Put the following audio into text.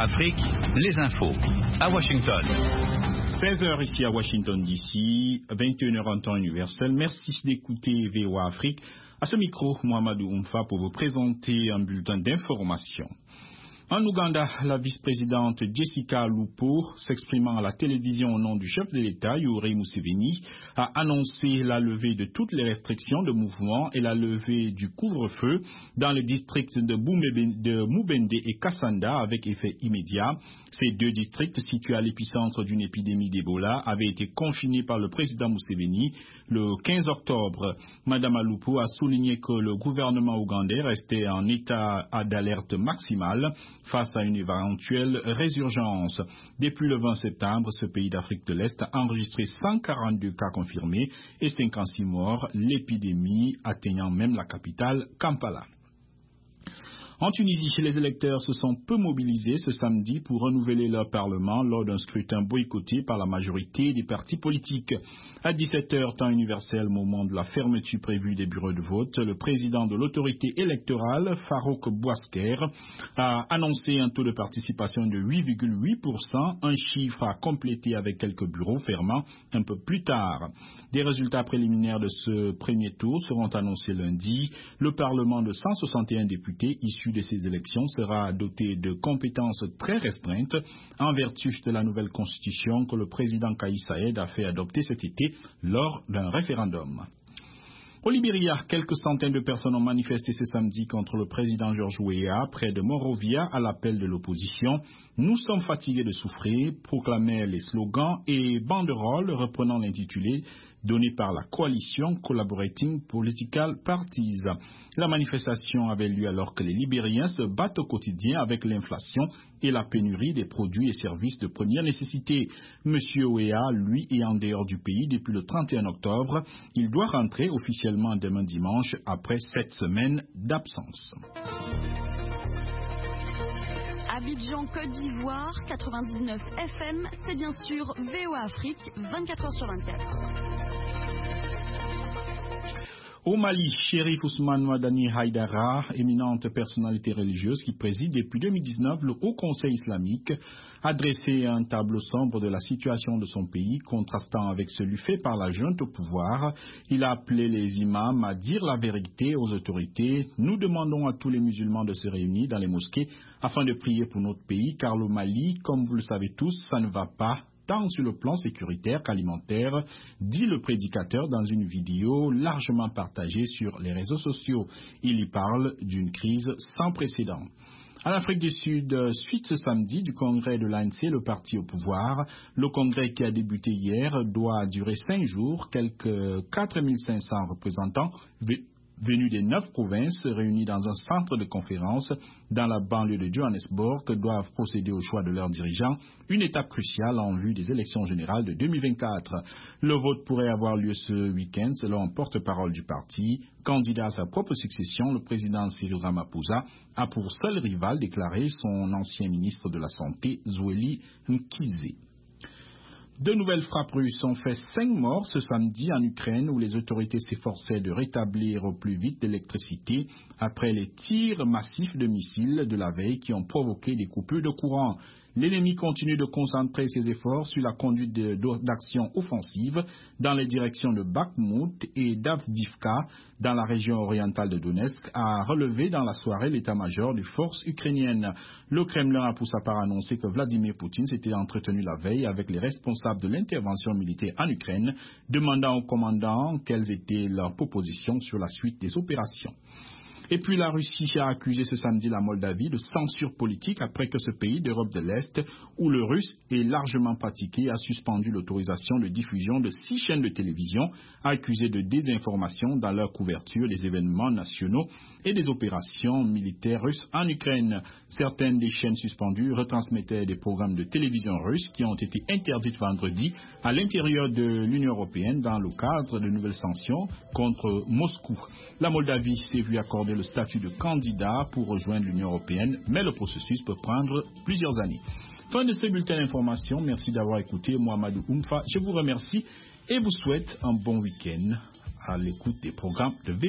Afrique, les infos. À Washington. 16h ici à Washington DC, 21h en temps universel. Merci d'écouter VOA Afrique. À ce micro, Mohamedou Oumfa pour vous présenter un bulletin d'information. En Ouganda, la vice-présidente Jessica Alupo, s'exprimant à la télévision au nom du chef de l'État, Yoweri Museveni, a annoncé la levée de toutes les restrictions de mouvement et la levée du couvre-feu dans les districts de Mubende et Kassanda avec effet immédiat. Ces deux districts, situés à l'épicentre d'une épidémie d'Ebola, avaient été confinés par le président Museveni le 15 octobre. Madame Alupo a souligné que le gouvernement ougandais restait en état d'alerte maximale face à une éventuelle résurgence. Depuis le 20 septembre, ce pays d'Afrique de l'Est a enregistré 142 cas confirmés et 56 morts, l'épidémie atteignant même la capitale, Kampala. En Tunisie, les électeurs se sont peu mobilisés ce samedi pour renouveler leur parlement lors d'un scrutin boycotté par la majorité des partis politiques. À 17h, temps universel, moment de la fermeture prévue des bureaux de vote, le président de l'autorité électorale, Farouk Bouasker, a annoncé un taux de participation de 8,8%, un chiffre à compléter avec quelques bureaux fermant un peu plus tard. Des résultats préliminaires de ce premier tour seront annoncés lundi. Le parlement de 161 députés issus de ces élections sera doté de compétences très restreintes en vertu de la nouvelle constitution que le président Kais Saied a fait adopter cet été lors d'un référendum. Au Libéria, quelques centaines de personnes ont manifesté ce samedi contre le président George Weah près de Monrovia à l'appel de l'opposition. Nous sommes fatigués de souffrir, proclamaient les slogans et banderoles reprenant l'intitulé donné par la coalition Collaborating Political Parties. La manifestation avait lieu alors que les Libériens se battent au quotidien avec l'inflation et la pénurie des produits et services de première nécessité. Monsieur Weah, lui, est en dehors du pays depuis le 31 octobre. Il doit rentrer officiellement demain dimanche après 7 semaines d'absence. Abidjan, Côte d'Ivoire, 99 FM, c'est bien sûr VOA Afrique, 24h sur 24. Au Mali, Chérif Ousmane Madani Haïdara, éminente personnalité religieuse qui préside depuis 2019 le Haut Conseil islamique, a dressé un tableau sombre de la situation de son pays, contrastant avec celui fait par la junte au pouvoir. Il a appelé les imams à dire la vérité aux autorités. Nous demandons à tous les musulmans de se réunir dans les mosquées afin de prier pour notre pays, car le Mali, comme vous le savez tous, ça ne va pas, tant sur le plan sécuritaire qu'alimentaire, dit le prédicateur dans une vidéo largement partagée sur les réseaux sociaux. Il y parle d'une crise sans précédent. En Afrique du Sud, suite ce samedi du congrès de l'ANC, le parti au pouvoir. Le congrès qui a débuté hier doit durer 5 jours. Quelques 4500 représentants venus des 9 provinces réunis dans un centre de conférence dans la banlieue de Johannesburg doivent procéder au choix de leurs dirigeants, une étape cruciale en vue des élections générales de 2024. Le vote pourrait avoir lieu ce week-end selon un porte-parole du parti. Candidat à sa propre succession, le président Cyril Ramaphosa a pour seul rival déclaré son ancien ministre de la Santé, Zweli Mkhize. De nouvelles frappes russes ont fait 5 morts ce samedi en Ukraine où les autorités s'efforçaient de rétablir au plus vite l'électricité après les tirs massifs de missiles de la veille qui ont provoqué des coupures de courant. L'ennemi continue de concentrer ses efforts sur la conduite d'actions offensives dans les directions de Bakhmut et d'Avdiivka dans la région orientale de Donetsk, a relevé dans la soirée l'état-major des forces ukrainiennes. Le Kremlin a pour sa part annoncé que Vladimir Poutine s'était entretenu la veille avec les responsables de l'intervention militaire en Ukraine, demandant aux commandants quelles étaient leurs propositions sur la suite des opérations. Et puis la Russie a accusé ce samedi la Moldavie de censure politique après que ce pays d'Europe de l'Est, où le russe est largement pratiqué, a suspendu l'autorisation de diffusion de 6 chaînes de télévision accusées de désinformation dans leur couverture des événements nationaux et des opérations militaires russes en Ukraine. Certaines des chaînes suspendues retransmettaient des programmes de télévision russes qui ont été interdites vendredi à l'intérieur de l'Union européenne dans le cadre de nouvelles sanctions contre Moscou. La Moldavie s'est vue accorder le statut de candidat pour rejoindre l'Union européenne, mais le processus peut prendre plusieurs années. Fin de ce bulletin d'information. Merci d'avoir écouté Mohamedou Oumfa. Je vous remercie et vous souhaite un bon week-end à l'écoute des programmes de